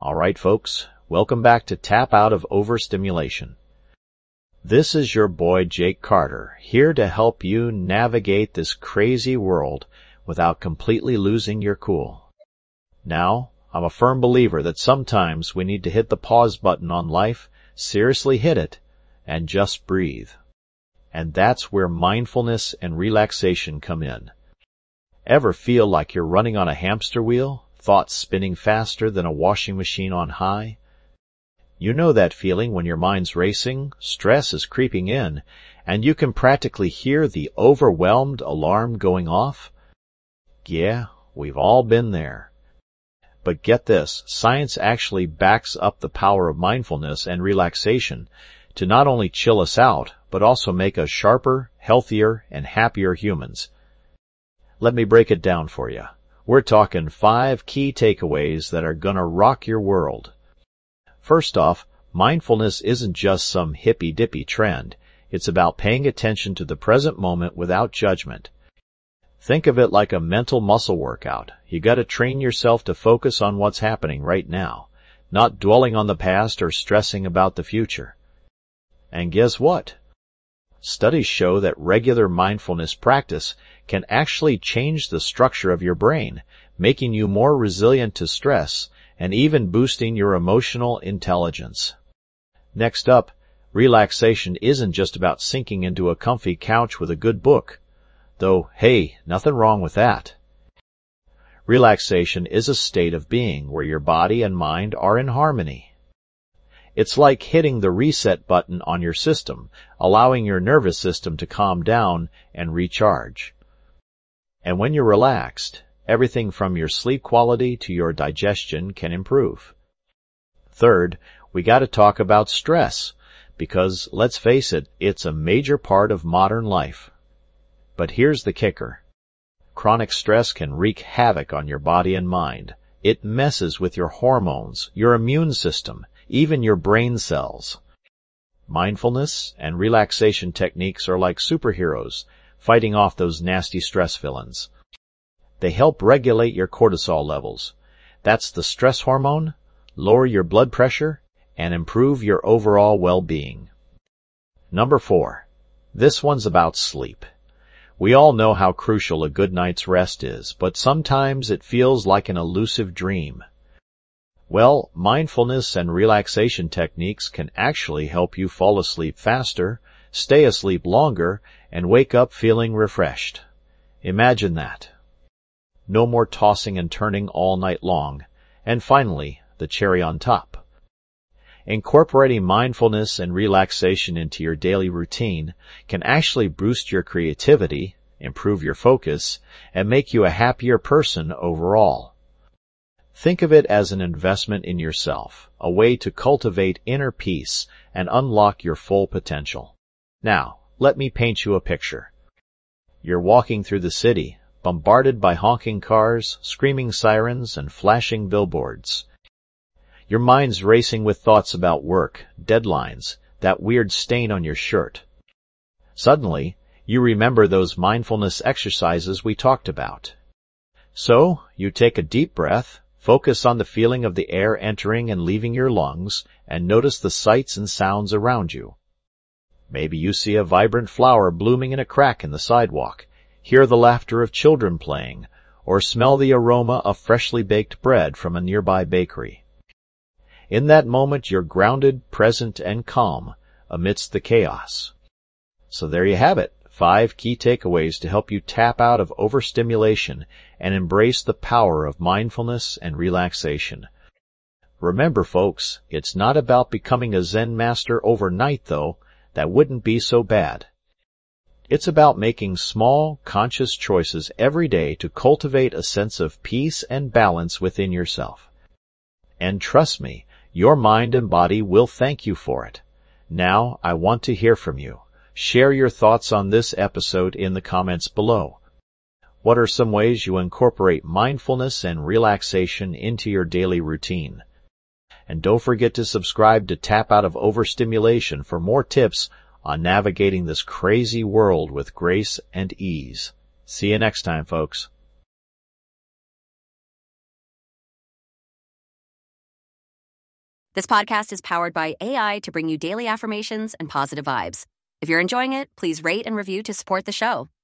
All right, folks, welcome back to Tap Out of Overstimulation. This is your boy Jake Carter, here to help you navigate this crazy world without completely losing your cool. Now, I'm a firm believer that sometimes we need to hit the pause button on life, seriously hit it, and just breathe. And that's where mindfulness and relaxation come in. Ever feel like you're running on a hamster wheel, thoughts spinning faster than a washing machine on high? You know that feeling when your mind's racing, stress is creeping in, and you can practically hear the overwhelmed alarm going off? Yeah, we've all been there. But get this, science actually backs up the power of mindfulness and relaxation to not only chill us out, but also make us sharper, healthier, and happier humans. Let me break it down for you. We're talking 5 key takeaways that are gonna rock your world. First off, mindfulness isn't just some hippy-dippy trend. It's about paying attention to the present moment without judgment. Think of it like a mental muscle workout. You gotta train yourself to focus on what's happening right now, not dwelling on the past or stressing about the future. And guess what? Studies show that regular mindfulness practice can actually change the structure of your brain, making you more resilient to stress and even boosting your emotional intelligence. Next up, relaxation isn't just about sinking into a comfy couch with a good book. Though, hey, nothing wrong with that. Relaxation is a state of being where your body and mind are in harmony. It's like hitting the reset button on your system, allowing your nervous system to calm down and recharge. And when you're relaxed, everything from your sleep quality to your digestion can improve. Third, we gotta talk about stress, because let's face it, it's a major part of modern life. But here's the kicker. Chronic stress can wreak havoc on your body and mind. It messes with your hormones, your immune system, even your brain cells. Mindfulness and relaxation techniques are like superheroes, fighting off those nasty stress villains. They help regulate your cortisol levels. That's the stress hormone, lower your blood pressure, and improve your overall well-being. Number 4. This one's about sleep. We all know how crucial a good night's rest is, but sometimes it feels like an elusive dream. Well, mindfulness and relaxation techniques can actually help you fall asleep faster, stay asleep longer, and wake up feeling refreshed. Imagine that. No more tossing and turning all night long. And finally, the cherry on top. Incorporating mindfulness and relaxation into your daily routine can actually boost your creativity, improve your focus, and make you a happier person overall. Think of it as an investment in yourself, a way to cultivate inner peace and unlock your full potential. Now, let me paint you a picture. You're walking through the city, bombarded by honking cars, screaming sirens, and flashing billboards. Your mind's racing with thoughts about work, deadlines, that weird stain on your shirt. Suddenly, you remember those mindfulness exercises we talked about. So, you take a deep breath, focus on the feeling of the air entering and leaving your lungs, and notice the sights and sounds around you. Maybe you see a vibrant flower blooming in a crack in the sidewalk, hear the laughter of children playing, or smell the aroma of freshly baked bread from a nearby bakery. In that moment, you're grounded, present, and calm amidst the chaos. So there you have it, 5 key takeaways to help you tap out of overstimulation and embrace the power of mindfulness and relaxation. Remember, folks, it's not about becoming a Zen master overnight, though. That wouldn't be so bad. It's about making small, conscious choices every day to cultivate a sense of peace and balance within yourself. And trust me, your mind and body will thank you for it. Now, I want to hear from you. Share your thoughts on this episode in the comments below. What are some ways you incorporate mindfulness and relaxation into your daily routine? And don't forget to subscribe to Tap Out of Overstimulation for more tips on navigating this crazy world with grace and ease. See you next time, folks. This podcast is powered by AI to bring you daily affirmations and positive vibes. If you're enjoying it, please rate and review to support the show.